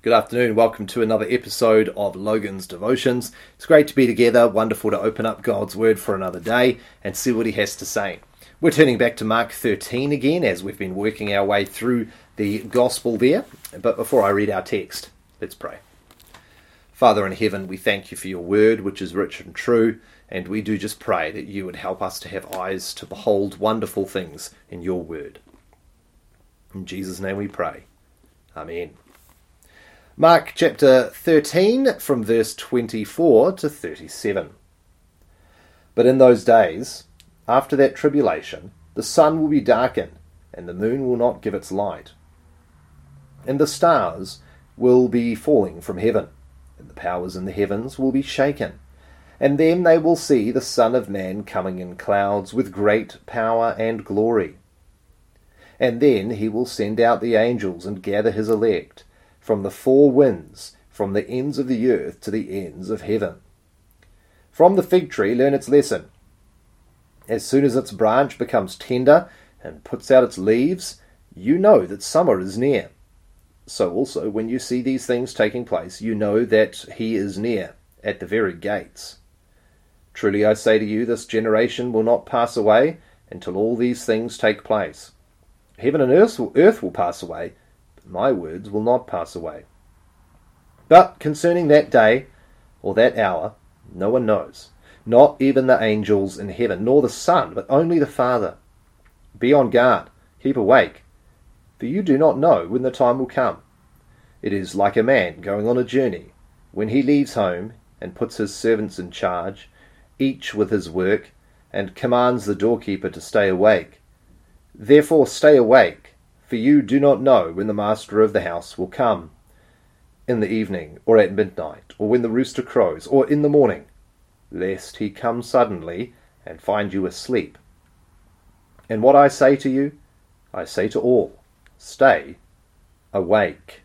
Good afternoon. Welcome to another episode of Logan's Devotions. It's great to be together. Wonderful to open up God's Word for another day and see what He has to say. We're turning back to Mark 13 again as we've been working our way through the Gospel there. But before I read our text, let's pray. Father in heaven, we thank you for your Word, which is rich and true, and we do just pray that you would help us to have eyes to behold wonderful things in your Word. In Jesus' name we pray. Amen. Mark chapter 13 from verse 24 to 37. But in those days, after that tribulation, the sun will be darkened, and the moon will not give its light. And the stars will be falling from heaven, and the powers in the heavens will be shaken. And then they will see the Son of Man coming in clouds with great power and glory. And then he will send out the angels and gather his elect from the four winds, from the ends of the earth to the ends of heaven. From the fig tree learn its lesson. As soon as its branch becomes tender and puts out its leaves, you know that summer is near. So also, when you see these things taking place, you know that he is near, at the very gates. Truly I say to you, this generation will not pass away until all these things take place. Heaven and earth will pass away, my words will not pass away. But concerning that day, or that hour, no one knows, not even the angels in heaven, nor the Son, but only the Father. Be on guard, keep awake, for you do not know when the time will come. It is like a man going on a journey, when he leaves home and puts his servants in charge, each with his work, and commands the doorkeeper to stay awake. Therefore stay awake, for you do not know when the master of the house will come, in the evening, or at midnight, or when the rooster crows, or in the morning, lest he come suddenly and find you asleep. And what I say to you, I say to all, stay awake.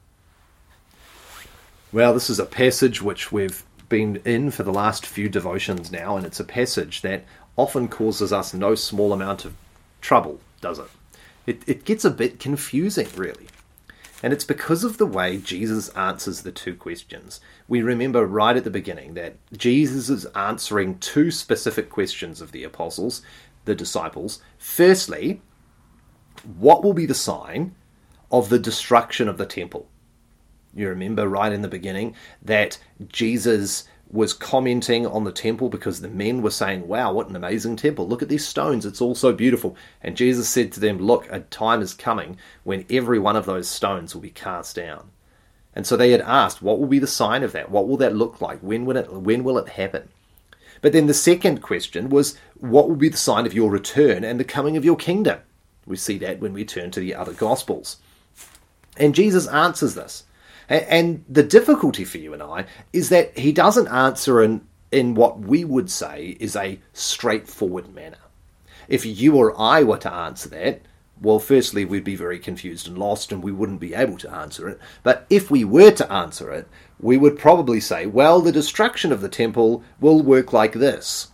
Well, this is a passage which we've been in for the last few devotions now, and it's a passage that often causes us no small amount of trouble, does it? It gets a bit confusing, really. And it's because of the way Jesus answers the two questions. We remember right at the beginning that Jesus is answering two specific questions of the apostles, the disciples. Firstly, what will be the sign of the destruction of the temple? You remember right in the beginning that Jesus was commenting on the temple because the men were saying, wow, what an amazing temple. Look at these stones. It's all so beautiful. And Jesus said to them, look, a time is coming when every one of those stones will be cast down. And so they had asked, what will be the sign of that? What will that look like? When will it happen? But then the second question was, what will be the sign of your return and the coming of your kingdom? We see that when we turn to the other Gospels. And Jesus answers this. And the difficulty for you and I is that he doesn't answer in what we would say is a straightforward manner. If you or I were to answer that, well, firstly, we'd be very confused and lost and we wouldn't be able to answer it. But if we were to answer it, we would probably say, well, the destruction of the temple will work like this.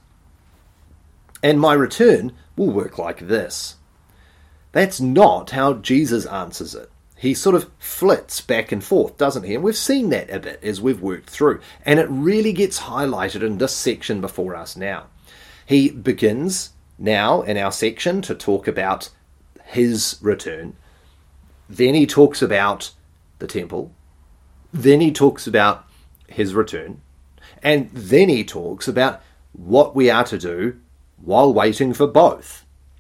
And my return will work like this. That's not how Jesus answers it. He sort of flits back and forth, doesn't he? And we've seen that a bit as we've worked through. And it really gets highlighted in this section before us now. He begins now in our section to talk about his return. Then he talks about the temple. Then he talks about his return. And then he talks about what we are to do while waiting for both.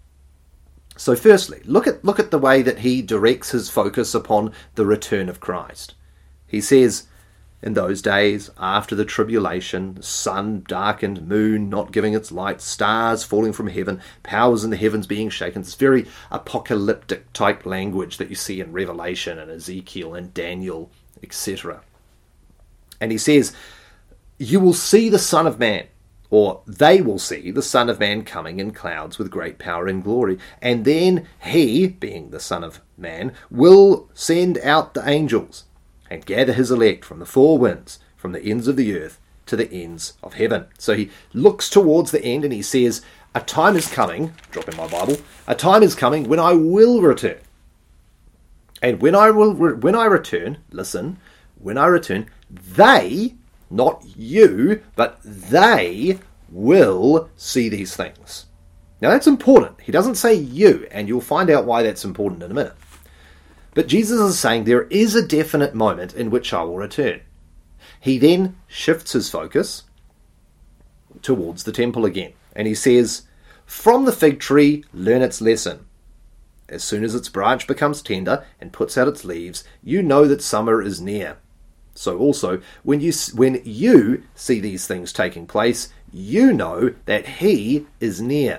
So firstly, look at the way that he directs his focus upon the return of Christ. He says, in those days, after the tribulation, sun darkened, moon not giving its light, stars falling from heaven, powers in the heavens being shaken. It's very apocalyptic type language that you see in Revelation and Ezekiel and Daniel, etc. And he says, you will see the Son of Man, or they will see the Son of Man coming in clouds with great power and glory. And then he, being the Son of Man, will send out the angels and gather his elect from the four winds, from the ends of the earth to the ends of heaven. So he looks towards the end and he says, a time is coming, drop in my Bible, a time is coming when I will return. And when I return, listen, when I return, they, not you, but they will see these things. Now that's important. He doesn't say you, and you'll find out why that's important in a minute. But Jesus is saying there is a definite moment in which I will return. He then shifts his focus towards the temple again. And he says, from the fig tree, learn its lesson. As soon as its branch becomes tender and puts out its leaves, you know that summer is near. So also, when you see these things taking place, you know that he is near,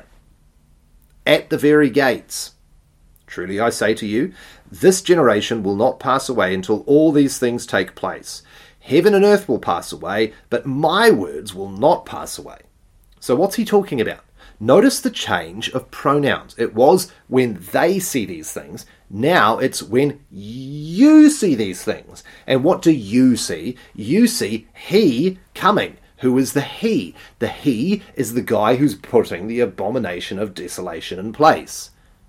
at the very gates. Truly I say to you, this generation will not pass away until all these things take place. Heaven and earth will pass away, but my words will not pass away. So what's he talking about? Notice the change of pronouns. It was when they see these things. Now it's when you see these things. And what do you see? You see he coming. Who is the he? The he is the guy who's putting the abomination of desolation in place.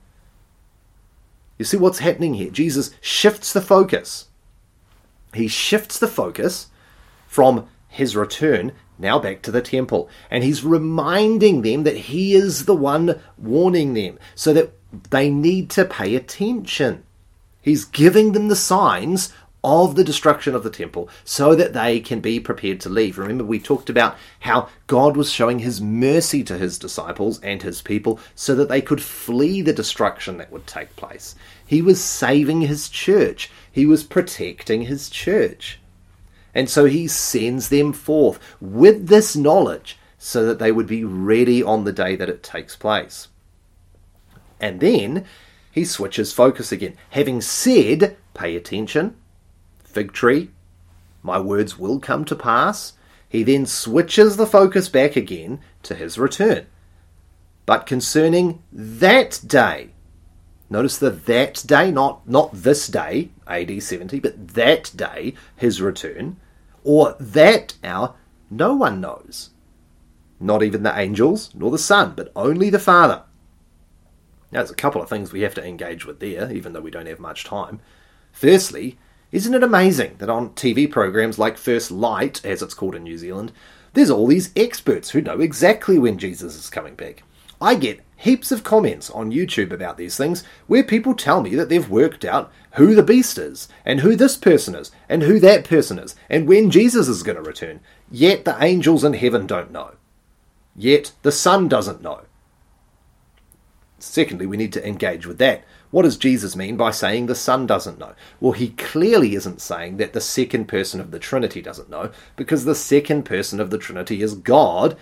You see what's happening here? Jesus shifts the focus. He shifts the focus from his return now back to the temple. And he's reminding them that he is the one warning them so that they need to pay attention. He's giving them the signs of the destruction of the temple so that they can be prepared to leave. Remember, we talked about how God was showing his mercy to his disciples and his people so that they could flee the destruction that would take place. He was saving his church. He was protecting his church. And so he sends them forth with this knowledge so that they would be ready on the day that it takes place. And then he switches focus again. Having said, pay attention, fig tree, my words will come to pass, he then switches the focus back again to his return. But concerning that day, notice that day, not this day, AD 70, but that day, his return, or that hour, no one knows. Not even the angels, nor the Son, but only the Father. Now, there's a couple of things we have to engage with there, even though we don't have much time. Firstly, isn't it amazing that on TV programs like First Light, as it's called in New Zealand, there's all these experts who know exactly when Jesus is coming back? I get heaps of comments on YouTube about these things where people tell me that they've worked out who the beast is, and who this person is, and who that person is, and when Jesus is going to return. Yet the angels in heaven don't know. Yet the Son doesn't know. Secondly, we need to engage with that. What does Jesus mean by saying the Son doesn't know? Well, he clearly isn't saying that the second person of the Trinity doesn't know, because the second person of the Trinity is God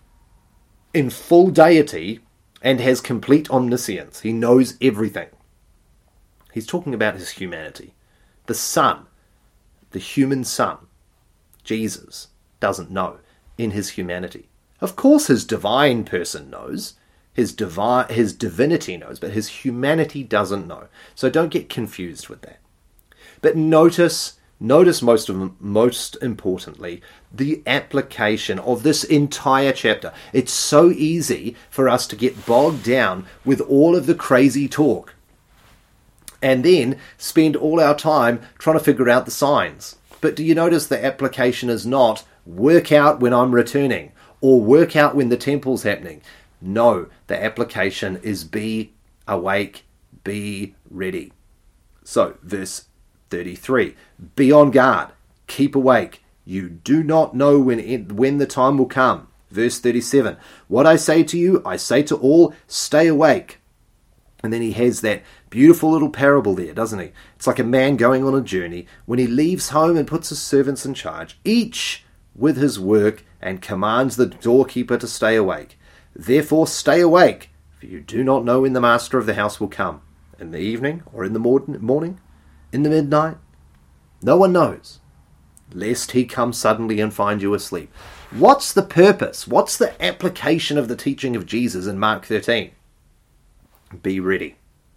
in full deity and has complete omniscience. He knows everything. He's talking about his humanity. The Son, the human Son, Jesus, doesn't know in his humanity. Of course his divine person knows, his divinity knows, but his humanity doesn't know. So don't get confused with that. But notice most importantly, the application of this entire chapter. It's so easy for us to get bogged down with all of the crazy talk and then spend all our time trying to figure out the signs. But do you notice the application is not work out when I'm returning or work out when the temple's happening? No, the application is be awake, be ready. So, verse 33, be on guard, keep awake. You do not know when the time will come. Verse 37, what I say to you, I say to all, stay awake. And then he has that beautiful little parable there, doesn't he? It's like a man going on a journey when he leaves home and puts his servants in charge, each with his work, and commands the doorkeeper to stay awake. Therefore stay awake, for you do not know when the master of the house will come, in the evening or in the morning, in the midnight. No one knows, lest he come suddenly and find you asleep. What's the purpose? What's the application of the teaching of Jesus in Mark 13? Be ready.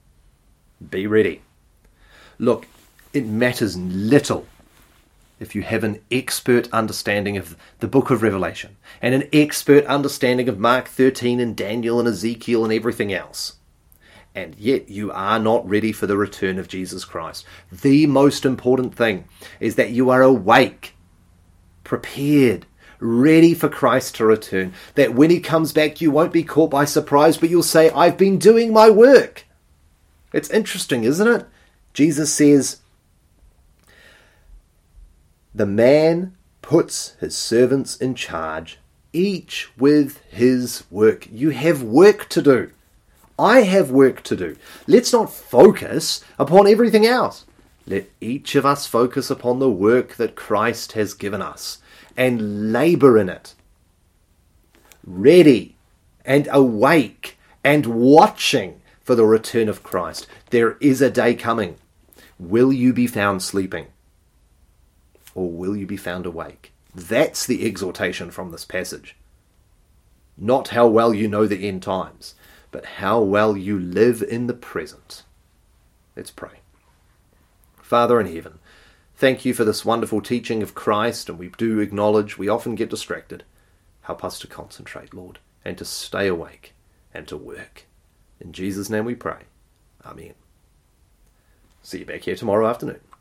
Be ready. Look, it matters little if you have an expert understanding of the book of Revelation and an expert understanding of Mark 13 and Daniel and Ezekiel and everything else. and yet you are not ready for the return of Jesus Christ. The most important thing is that you are awake, prepared, ready for Christ to return. That when he comes back, you won't be caught by surprise, but you'll say, I've been doing my work. It's interesting, isn't it? Jesus says, the man puts his servants in charge, each with his work. You have work to do. I have work to do. Let's not focus upon everything else. Let each of us focus upon the work that Christ has given us and labour in it. Ready and awake and watching for the return of Christ. There is a day coming. Will you be found sleeping? Or will you be found awake? That's the exhortation from this passage. Not how well you know the end times, but how well you live in the present. Let's pray. Father in heaven, thank you for this wonderful teaching of Christ, and we do acknowledge we often get distracted. Help us to concentrate, Lord, and to stay awake and to work. In Jesus' name we pray. Amen. See you back here tomorrow afternoon.